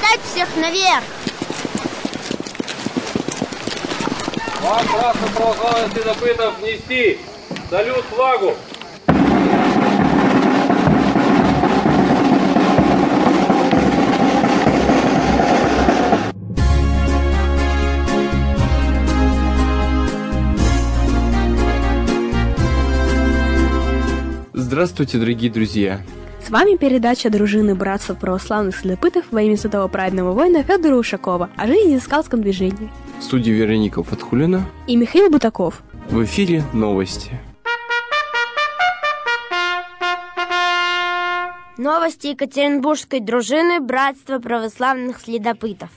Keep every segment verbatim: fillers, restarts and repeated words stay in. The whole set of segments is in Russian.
Поднять всех наверх! Вам красно православных следопытов нести салют флагу! Здравствуйте, дорогие друзья! С вами передача дружины братства православных следопытов во имя святого праведного воина Федора Ушакова о жизни в скаутском движении. В студии Вероника Фатхулина И Михаил Бутаков. В эфире новости. Новости Екатеринбургской дружины братства православных следопытов.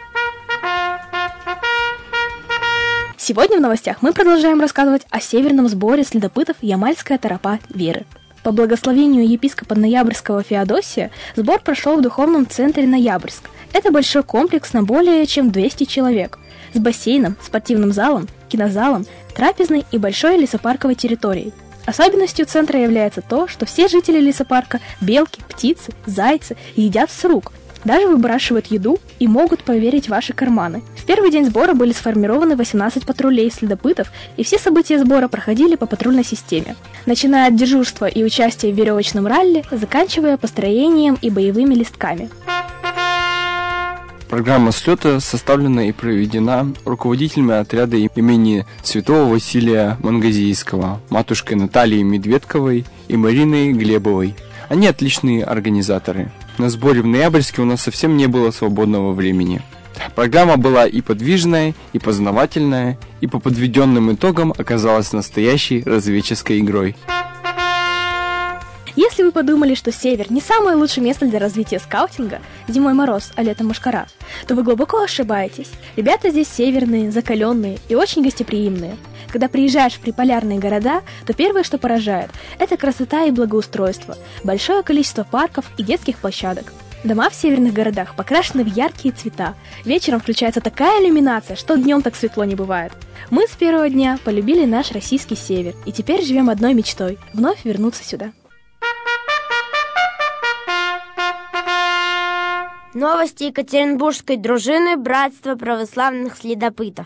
Сегодня в новостях мы продолжаем рассказывать о северном сборе следопытов Ямальская тропа веры. По благословению епископа Ноябрьского Феодосия сбор прошел в духовном центре Ноябрьск. Это большой комплекс на более чем двести человек, с бассейном, спортивным залом, кинозалом, трапезной и большой лесопарковой территорией. Особенностью центра является то, что все жители лесопарка – белки, птицы, зайцы – едят с рук, даже выбрасывают еду и могут проверить ваши карманы. В первый день сбора были сформированы восемнадцать патрулей следопытов, и все события сбора проходили по патрульной системе, начиная от дежурства и участия в веревочном ралли, заканчивая построением и боевыми листками. Программа слета составлена и проведена руководителями отряда имени святого Василия Мангазийского, матушкой Натальей Медведковой и Мариной Глебовой. Они отличные организаторы. На сборе в Ноябрьске у нас совсем не было свободного времени. Программа была и подвижная, и познавательная, и по подведенным итогам оказалась настоящей разведческой игрой. Если вы подумали, что север не самое лучшее место для развития скаутинга, зимой мороз, а летом мушкара, то вы глубоко ошибаетесь. Ребята здесь северные, закаленные и очень гостеприимные. Когда приезжаешь в приполярные города, то первое, что поражает, это красота и благоустройство, большое количество парков и детских площадок. Дома в северных городах покрашены в яркие цвета. Вечером включается такая иллюминация, что днем так светло не бывает. Мы с первого дня полюбили наш российский север, и теперь живем одной мечтой – вновь вернуться сюда. Новости Екатеринбургской дружины братства православных следопытов.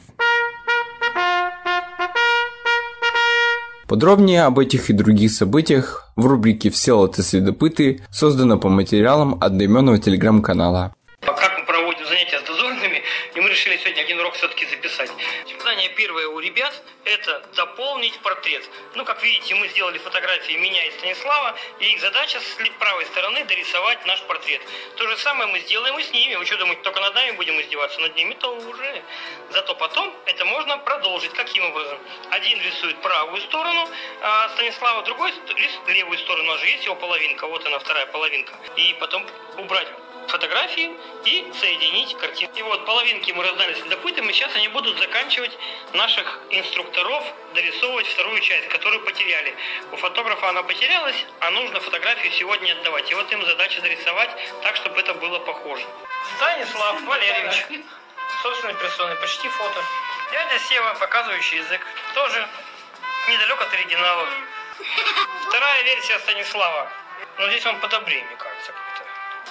Подробнее об этих и других событиях в рубрике «Всеволод и следопыты», создано по материалам одноименного телеграм-канала. Как мы проводим занятия с дозорными, и мы решили сегодня один урок все-таки записать. Задание первое у ребят – это дополнить портрет. Ну, как видите, мы сделали фотографии меня и Станислава, и их задача с правой стороны дорисовать наш портрет. То же самое мы сделаем и с ними. Вы что думаете, только над нами будем издеваться? Над ними-то уже. Зато потом это можно продолжить. Каким образом? Один рисует правую сторону а Станислава, другой рисует левую сторону. У нас же есть его половинка, вот она, вторая половинка. И потом убрать фотографии и соединить картинки. И вот половинки мы раздали следопытам, и сейчас они будут заканчивать наших инструкторов дорисовывать вторую часть, которую потеряли. У фотографа она потерялась, а нужно фотографию сегодня отдавать. И вот им задача дорисовать так, чтобы это было похоже. Станислав Валерьевич, собственной персоной, почти фото. Дядя Сева, показывающий язык, тоже недалек от оригиналов. Вторая версия Станислава. Но здесь он подобрее, мне кажется, как-то.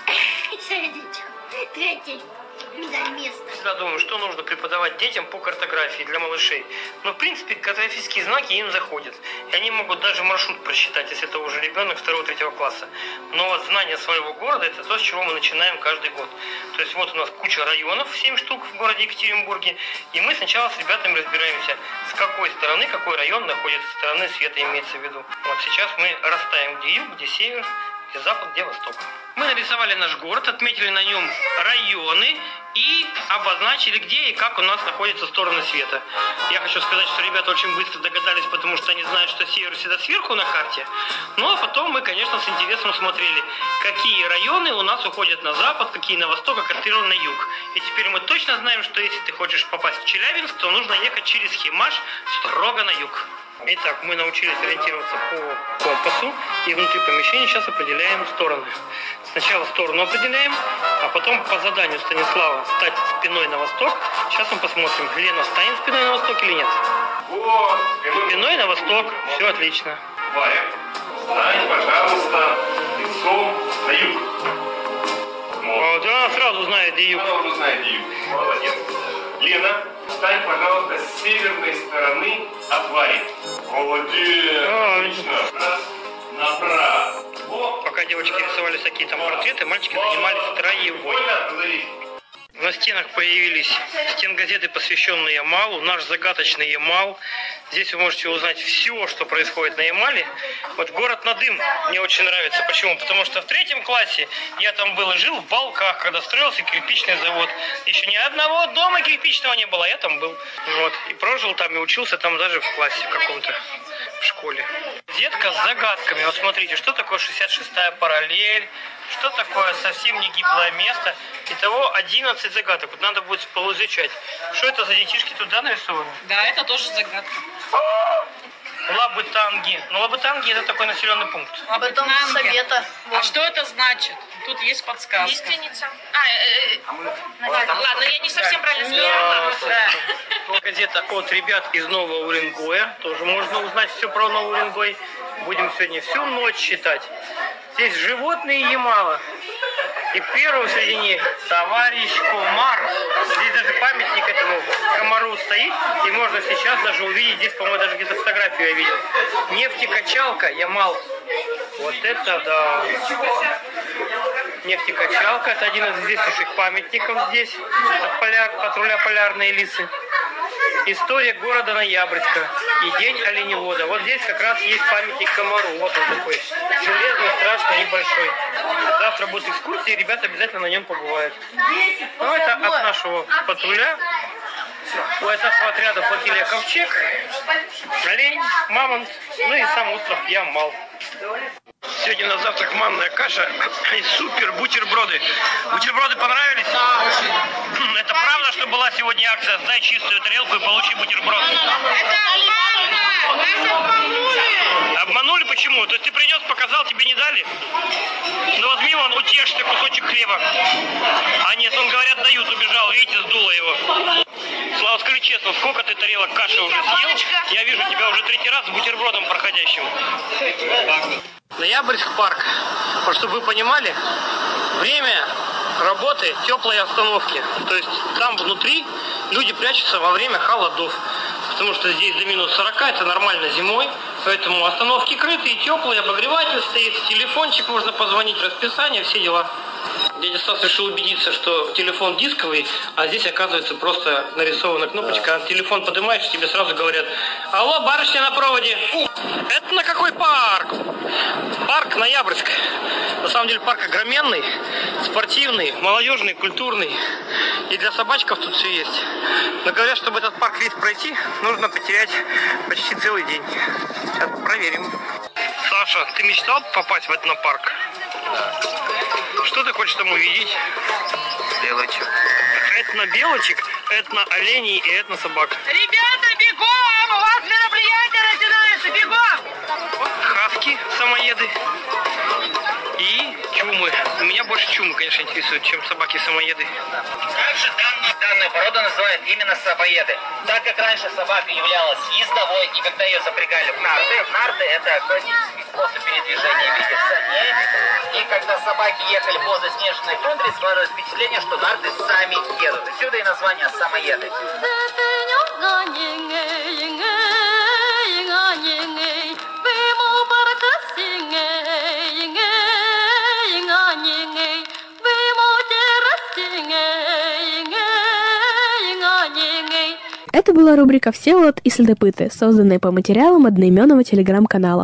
Всегда думаю, что нужно преподавать детям по картографии для малышей. Но, в принципе, картографические знаки им заходят. И они могут даже маршрут просчитать, если это уже ребенок второго-третьего класса. Но вот знание своего города – это то, с чего мы начинаем каждый год. То есть вот у нас куча районов, семь штук в городе Екатеринбурге. И мы сначала с ребятами разбираемся, с какой стороны, какой район находится, с стороны света имеется в виду. Вот сейчас мы расставим, где юг, где север, где запад, где восток. Мы нарисовали наш город, отметили на нем районы и обозначили, где и как у нас находятся стороны света. Я хочу сказать, что ребята очень быстро догадались, потому что они знают, что север всегда сверху на карте. Ну а потом мы, конечно, с интересом смотрели, какие районы у нас уходят на запад, какие на восток, а картированы на юг. И теперь мы точно знаем, что если ты хочешь попасть в Челябинск, то нужно ехать через Химаш строго на юг. Итак, мы научились ориентироваться по компасу и внутри помещения сейчас определяем стороны. Сначала сторону определяем, а потом по заданию Станислава стать спиной на восток. Сейчас мы посмотрим, Лена станет спиной на восток или нет. Вот, спиной, спиной на восток, все отлично. Варя, стань, пожалуйста, лицом на юг. Вот, она сразу знает, где юг. Она уже знает, где юг. Молодец. Лена, встань, пожалуйста, с северной стороны от Вари. Молодец. А, Отлично. Раз, направо. О, Пока девочки рисовали всякие там портреты, мальчики занимались строевой. На стенах появились стенгазеты, посвященные Ямалу, наш загадочный Ямал. Здесь вы можете узнать все, что происходит на Ямале. Вот город Надым мне очень нравится. Почему? Потому что в третьем классе я там был и жил в Балках, когда строился кирпичный завод. Еще ни одного дома кирпичного не было, а я там был. Вот. И прожил там, и учился там даже в классе в каком-то, в школе. Детка с загадками. Вот смотрите, что такое шестьдесят шестая параллель, что такое совсем не гиблое место. Итого одиннадцать загадок. Вот надо будет поизучать. Что это за детишки туда нарисованы? Да, это тоже загадка. Лабытанги. Ну, Лабытанги — это такой населенный пункт. Потом совета. А что это значит? Тут есть подсказка. Лиственница. А, э, э, ладно, я не совсем правильно Да, сказала. да. Газета от ребят из Нового Уренгоя. Тоже можно узнать все про Новый Уренгой. Будем сегодня всю ночь читать. Здесь животные Ямала. И первым среди них товарищ Комар. Здесь даже памятник этому комару стоит. И можно сейчас даже увидеть, здесь, по-моему, даже где-то фотографию я видел. Нефтекачалка Ямал. Вот это да. Нефтекачалка — это один из известнейших памятников здесь. От поляр, патруля полярные лисы. История города Ноябрьска и день оленевода. Вот здесь как раз есть памятник комару. Вот он такой. Железный, страшный, небольшой. Завтра будет экскурсия, и ребята обязательно на нем побывают. Ну, это от нашего патруля. От нашего отряда флотилия Ковчег, олень, мамонт, ну и сам остров Ямал. Сегодня на завтрак манная каша и супер бутерброды. Бутерброды понравились? Да, очень. Это правда, что была сегодня акция «Сдай чистую тарелку и получи бутерброд»? Обманули почему? То есть ты принес, показал, тебе не дали? Ну возьми вон, утешься, кусочек хлеба. А нет, он, говорят, дают, убежал, видите, сдуло его. Слава, скажи честно, сколько ты тарелок каши уже съел? Я вижу тебя уже третий раз с бутербродом проходящим. Ноябрьск парк. Вот чтобы вы понимали, время работы теплой остановки. То есть там внутри люди прячутся во время холодов. Потому что здесь до минус сорока, это нормально зимой. Поэтому остановки крытые, теплые, обогреватель стоит, телефончик, можно позвонить, расписание, все дела. Дядя Стас решил убедиться, что телефон дисковый, а здесь, оказывается, просто нарисована кнопочка. А телефон поднимаешь, тебе сразу говорят: алло, барышня на проводе. Это на какой парк? Парк Ноябрьск. На самом деле парк огроменный, спортивный, молодежный, культурный. И для собачков тут все есть. Но говорят, чтобы этот парк весь пройти, нужно потерять почти целый день. Сейчас проверим. Саша, ты мечтал попасть в этнопарк? Да. Что ты хочешь там увидеть? Белочек. Этно-белочек, этно-оленей и этно-собак. Ребята, бегом! У вас мероприятие начинается! Бегом! Хаски, самоеды и чумы. Меня больше чумы, конечно, интересуют, чем собаки-самоеды. Также данную, данную породу называют именно собоеды. Так как раньше собака являлась ездовой, и когда ее запрягали в нарты, нарты это классический способ передвижения в виде саней. И когда собаки ехали по заснеженной тундре, складывалось впечатление, что нарты сами едут. Отсюда и название самоеды. Это была рубрика «Всеволод и следопыты», созданная по материалам одноименного телеграм-канала.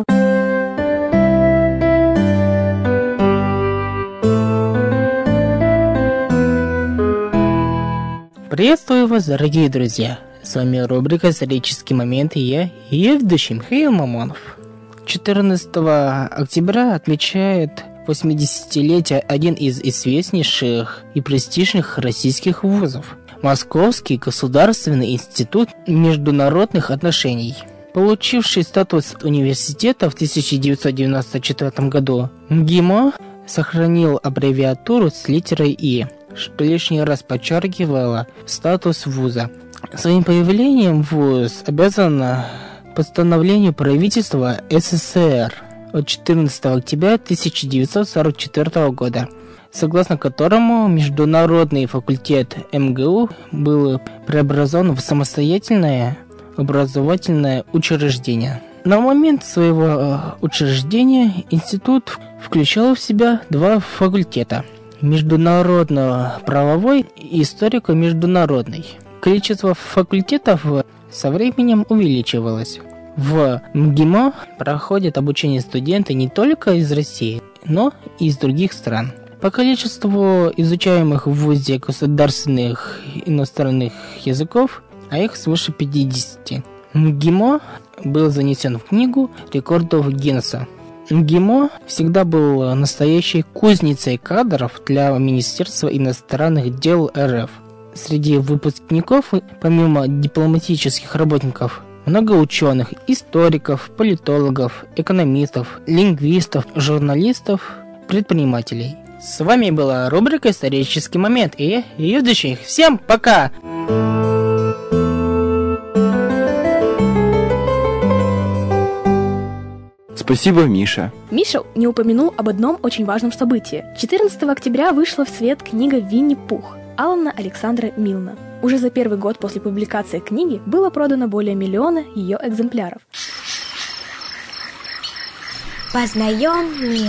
Приветствую вас, дорогие друзья! С вами рубрика «Исторические моменты» и я, ее ведущий Михаил Мамонов. четырнадцатого октября отмечает восьмидесятилетие один из известнейших и престижных российских вузов – Московский государственный институт международных отношений. Получивший статус университета в тысяча девятьсот девяносто четвёртом году, МГИМО сохранил аббревиатуру с литерой «И», что лишний раз подчеркивало статус вуза. Своим появлением вуз обязан постановлению правительства СССР от четырнадцатого октября тысяча девятьсот сорок четвёртого года. согласно которому Международный факультет эм гэ у был преобразован в самостоятельное образовательное учреждение. На момент своего учреждения институт включал в себя два факультета – международно-правовой и историко-международный. Количество факультетов со временем увеличивалось. В эм гэ эм о проходят обучение студенты не только из России, но и из других стран. По количеству изучаемых в вузе государственных иностранных языков, а их свыше пятидесяти. эм гэ эм о был занесен в книгу рекордов Гиннесса. эм гэ эм о всегда был настоящей кузницей кадров для Министерства иностранных дел эр эф. Среди выпускников, помимо дипломатических работников, много ученых, историков, политологов, экономистов, лингвистов, журналистов, предпринимателей. С вами была рубрика «Исторический момент» и ее ведущих. Всем пока! Спасибо, Миша. Миша не упомянул об одном очень важном событии. четырнадцатого октября вышла в свет книга «Винни-Пух» Алана Александра Милна. Уже за первый год после публикации книги было продано более миллиона ее экземпляров. Познаем мир.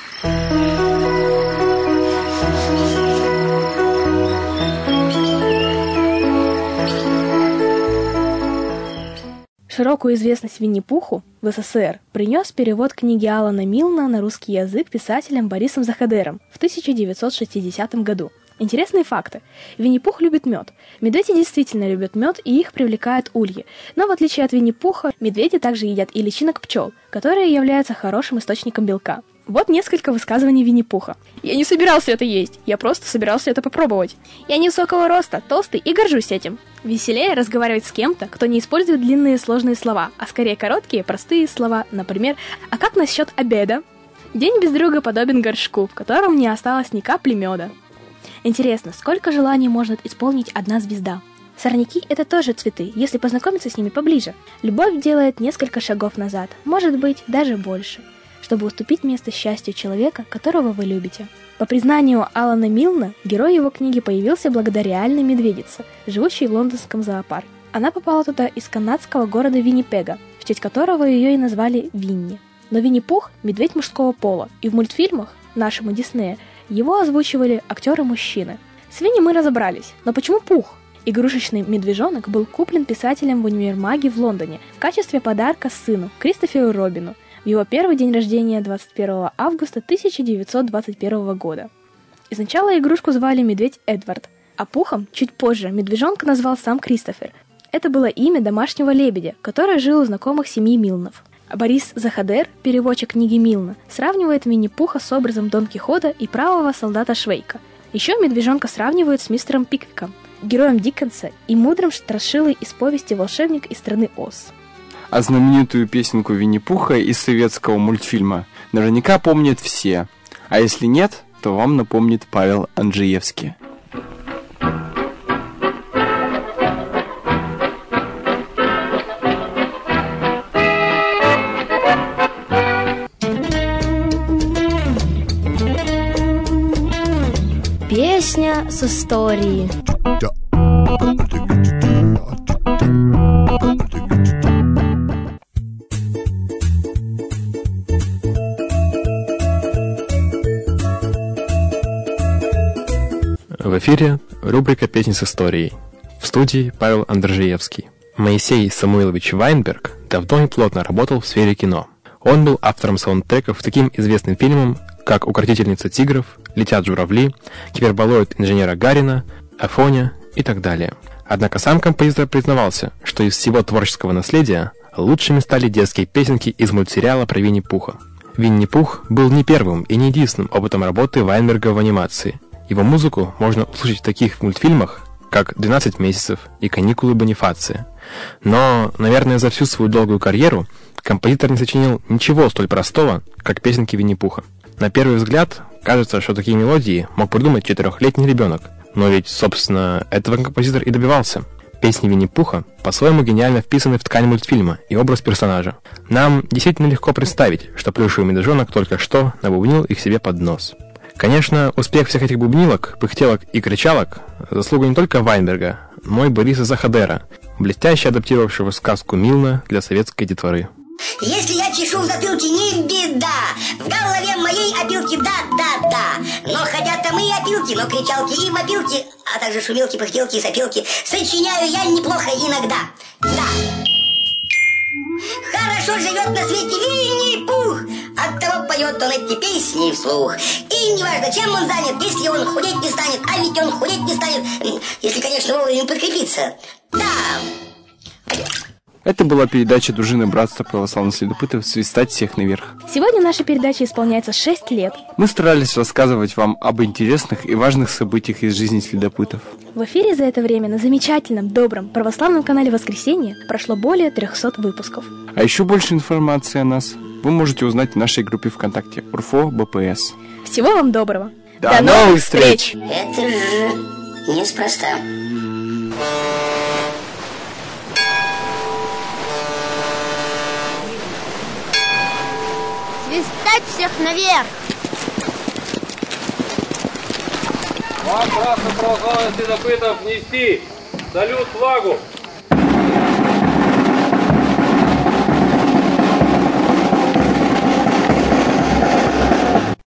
Широкую известность Винни-Пуху в эс эс эс эр принес перевод книги Алана Милна на русский язык писателем Борисом Захадером в тысяча девятьсот шестидесятом году. Интересные факты. Винни-Пух любит мед. Медведи действительно любят мед, и их привлекают ульи. Но в отличие от Винни-Пуха, медведи также едят и личинок пчел, которые являются хорошим источником белка. Вот несколько высказываний Винни-Пуха. «Я не собирался это есть, я просто собирался это попробовать. Я невысокого роста, толстый и горжусь этим». Веселее разговаривать с кем-то, кто не использует длинные сложные слова, а скорее короткие, простые слова. Например, «А как насчет обеда?» День без друга подобен горшку, в котором не осталось ни капли меда. Интересно, сколько желаний может исполнить одна звезда? Сорняки – это тоже цветы, если познакомиться с ними поближе. Любовь делает несколько шагов назад, может быть, даже больше, чтобы уступить место счастью человека, которого вы любите. По признанию Алана Милна, герой его книги появился благодаря реальной медведице, живущей в лондонском зоопарке. Она попала туда из канадского города Виннипега, в честь которого ее и назвали Винни. Но Винни-Пух – медведь мужского пола, и в мультфильмах, нашему Диснея, его озвучивали актеры-мужчины. С Винни мы разобрались, но почему Пух? Игрушечный медвежонок был куплен писателем в универмаге в Лондоне в качестве подарка сыну, Кристоферу Робину, в его первый день рождения двадцать первого августа тысяча девятьсот двадцать первого года. Изначально игрушку звали медведь Эдвард, а Пухом чуть позже медвежонка назвал сам Кристофер. Это было имя домашнего лебедя, который жил у знакомых семьи Милнов. Борис Захадер, переводчик книги Милна, сравнивает Винни-Пуха с образом Дон Кихота и правого солдата Швейка. Еще медвежонка сравнивают с мистером Пиквиком, героем Диккенса и мудрым страшилой из повести «Волшебник из страны Оз». А знаменитую песенку Винни-Пуха из советского мультфильма наверняка помнят все. А если нет, то вам напомнит Павел Анджеевский. Песня с историей. В эфире рубрика «Песни с историей». В студии Павел Андржеевский. Моисей Самуилович Вайнберг давно и плотно работал в сфере кино. Он был автором саундтреков к таким известным фильмам, как «Укротительница тигров», «Летят журавли», «Гиперболоид инженера Гарина», «Афоня» и так далее. Однако сам композитор признавался, что из всего творческого наследия лучшими стали детские песенки из мультсериала про Винни-Пуха. Винни-Пух был не первым и не единственным опытом работы Вайнберга в анимации. Его музыку можно услышать в таких мультфильмах, как «двенадцать месяцев» и «Каникулы Бонифация». Но, наверное, за всю свою долгую карьеру композитор не сочинил ничего столь простого, как песенки Винни-Пуха. На первый взгляд, кажется, что такие мелодии мог придумать четырехлетний ребенок. Но ведь, собственно, этого композитор и добивался. Песни Винни-Пуха по-своему гениально вписаны в ткань мультфильма и образ персонажа. Нам действительно легко представить, что плюшевый медвежонок только что набубнил их себе под нос. Конечно, успех всех этих бубнилок, пыхтелок и кричалок – заслуга не только Вайнберга, но и Бориса Захадера, блестяще адаптировавшего сказку Милна для советской детворы. Если я чешу в затылке, не беда. В голове моей опилки, да-да-да. Но хотя там и опилки, но кричалки и мопилки, а также шумелки, пыхтелки и сопелки сочиняю я неплохо иногда. Да. Хорошо живет на свете Винни-Пух, оттого поет он эти песни вслух. И неважно, чем он занят, если он худеть не станет, а ведь он худеть не станет, если, конечно, вовремя подкрепиться. Да. Это была передача «Дружина братства православных следопытов. Свистать всех наверх». Сегодня наша передача исполняется шесть лет. Мы старались рассказывать вам об интересных и важных событиях из жизни следопытов. В эфире за это время на замечательном, добром православном канале «Воскресенье» прошло более трехсот выпусков. А еще больше информации о нас вы можете узнать в нашей группе ВКонтакте УРФО БПС. Всего вам доброго. До, До новых встреч! Это же неспроста. Свистать всех наверх! Вам, братство православных следопытов, нести салют флагу!